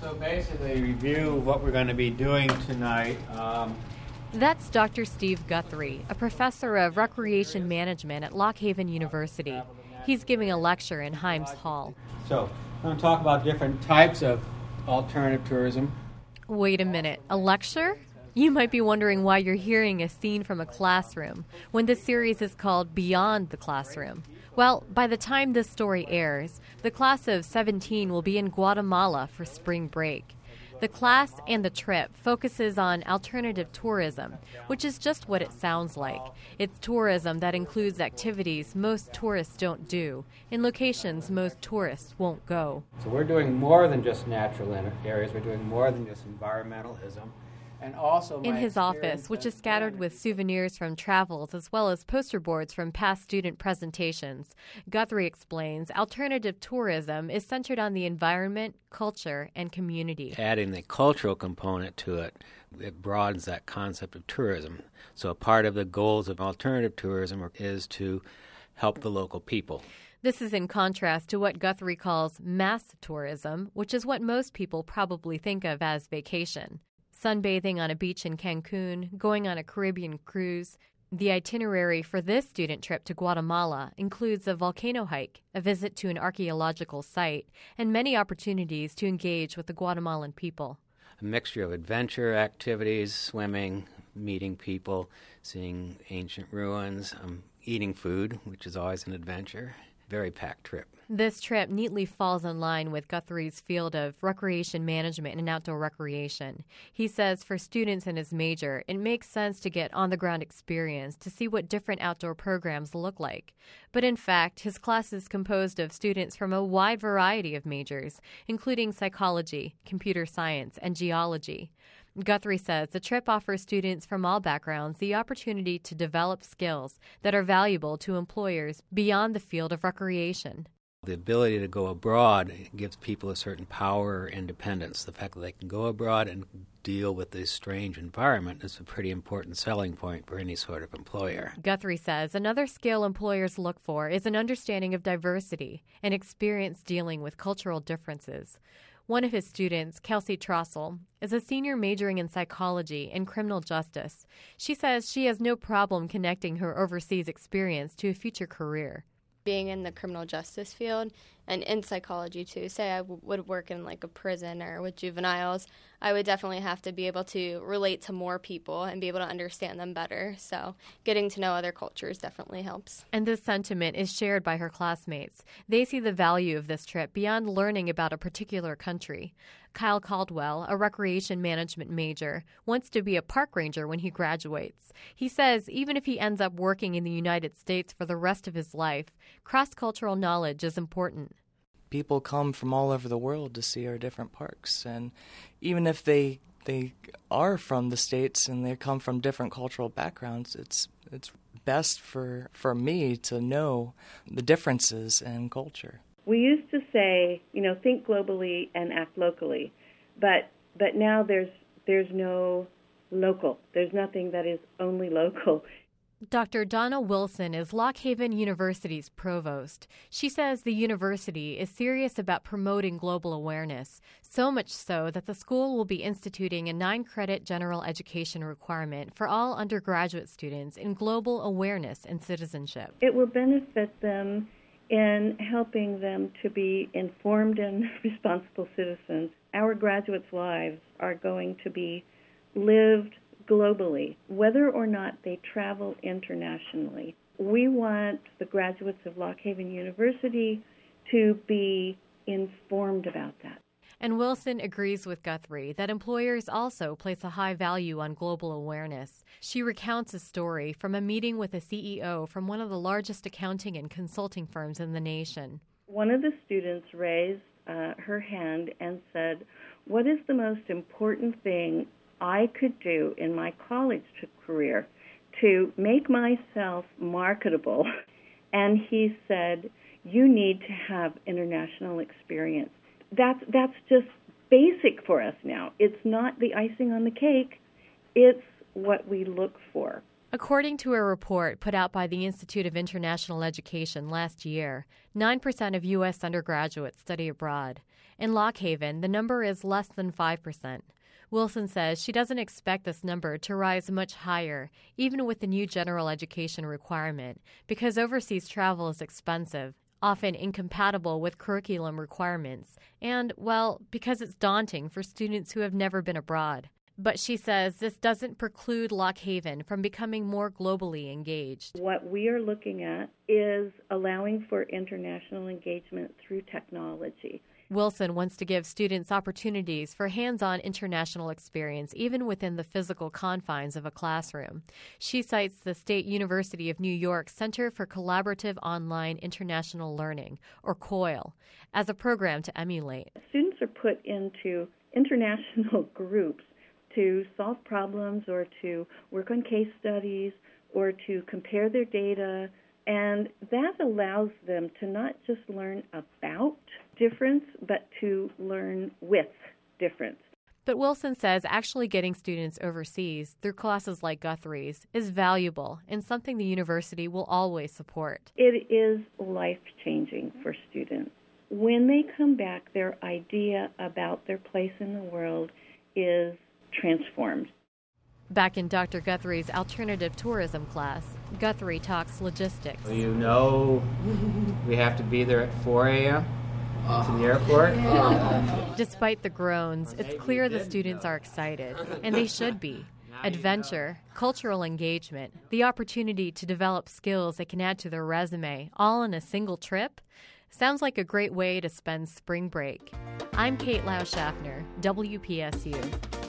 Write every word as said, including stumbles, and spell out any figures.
So basically, review what we're going to be doing tonight. Um, That's Doctor Steve Guthrie, a professor of recreation management at Lock Haven University. He's giving a lecture in Himes Hall. So I'm going to talk about different types of alternative tourism. Wait a minute, a lecture? You might be wondering why you're hearing a scene from a classroom when this series is called Beyond the Classroom. Well, by the time this story airs, the class of seventeen will be in Guatemala for spring break. The class and the trip focuses on alternative tourism, which is just what it sounds like. It's tourism that includes activities most tourists don't do, in locations most tourists won't go. So we're doing more than just natural areas. We're doing more than just environmentalism. And also in his office, which is scattered with souvenirs from travels as well as poster boards from past student presentations, Guthrie explains alternative tourism is centered on the environment, culture, and community. Adding the cultural component to it, it broadens that concept of tourism. So a part of the goals of alternative tourism is to help the local people. This is in contrast to what Guthrie calls mass tourism, which is what most people probably think of as vacation. Sunbathing on a beach in Cancun, going on a Caribbean cruise. The itinerary for this student trip to Guatemala includes a volcano hike, a visit to an archaeological site, and many opportunities to engage with the Guatemalan people. A mixture of adventure activities, swimming, meeting people, seeing ancient ruins, um, eating food, which is always an adventure. Very packed trip. This trip neatly falls in line with Guthrie's field of recreation management and outdoor recreation. He says for students in his major, it makes sense to get on-the-ground experience to see what different outdoor programs look like. But in fact, his class is composed of students from a wide variety of majors, including psychology, computer science, and geology. Guthrie says the trip offers students from all backgrounds the opportunity to develop skills that are valuable to employers beyond the field of recreation. The ability to go abroad gives people a certain power or independence. The fact that they can go abroad and deal with this strange environment is a pretty important selling point for any sort of employer. Guthrie says another skill employers look for is an understanding of diversity and experience dealing with cultural differences. One of his students, Kelsey Trossel, is a senior majoring in psychology and criminal justice. She says she has no problem connecting her overseas experience to a future career. Being in the criminal justice field and in psychology too, say I w- would work in like a prison or with juveniles, I would definitely have to be able to relate to more people and be able to understand them better. So getting to know other cultures definitely helps. And this sentiment is shared by her classmates. They see the value of this trip beyond learning about a particular country. Kyle Caldwell, a recreation management major, wants to be a park ranger when he graduates. He says even if he ends up working in the United States for the rest of his life, cross-cultural knowledge is important. People come from all over the world to see our different parks, and even if they they are from the States and they come from different cultural backgrounds, it's it's best for, for me to know the differences in culture. We used to say, you know, think globally and act locally, but but now there's there's no local. There's nothing that is only local. Doctor Donna Wilson is Lock Haven University's provost. She says the university is serious about promoting global awareness, so much so that the school will be instituting a nine-credit general education requirement for all undergraduate students in global awareness and citizenship. It will benefit them in helping them to be informed and responsible citizens. Our graduates' lives are going to be lived globally, whether or not they travel internationally. We want the graduates of Lock Haven University to be informed about that. And Wilson agrees with Guthrie that employers also place a high value on global awareness. She recounts a story from a meeting with a C E O from one of the largest accounting and consulting firms in the nation. One of the students raised uh, her hand and said, "What is the most important thing I could do in my college career to make myself marketable?" And he said, "You need to have international experience." That's that's just basic for us now. It's not the icing on the cake. It's what we look for. According to a report put out by the Institute of International Education last year, nine percent of U S undergraduates study abroad. In Lock Haven, the number is less than five percent. Wilson says she doesn't expect this number to rise much higher, even with the new general education requirement, because overseas travel is expensive, often incompatible with curriculum requirements, and, well, because it's daunting for students who have never been abroad. But she says this doesn't preclude Lock Haven from becoming more globally engaged. What we are looking at is allowing for international engagement through technology. Wilson wants to give students opportunities for hands-on international experience, even within the physical confines of a classroom. She cites the State University of New York Center for Collaborative Online International Learning, or COIL, as a program to emulate. Students are put into international groups to solve problems or to work on case studies or to compare their data, and that allows them to not just learn about difference, but to learn with difference. But Wilson says actually getting students overseas through classes like Guthrie's is valuable and something the university will always support. It is life-changing for students. When they come back, their idea about their place in the world is transformed. Back in Doctor Guthrie's alternative tourism class, Guthrie talks logistics. Well, you know we have to be there at four a.m. to the airport. Despite the groans, it's clear the students are excited, and they should be. Adventure, cultural engagement, the opportunity to develop skills they can add to their resume, all in a single trip, sounds like a great way to spend spring break. I'm Kate Lau Schaffner, W P S U.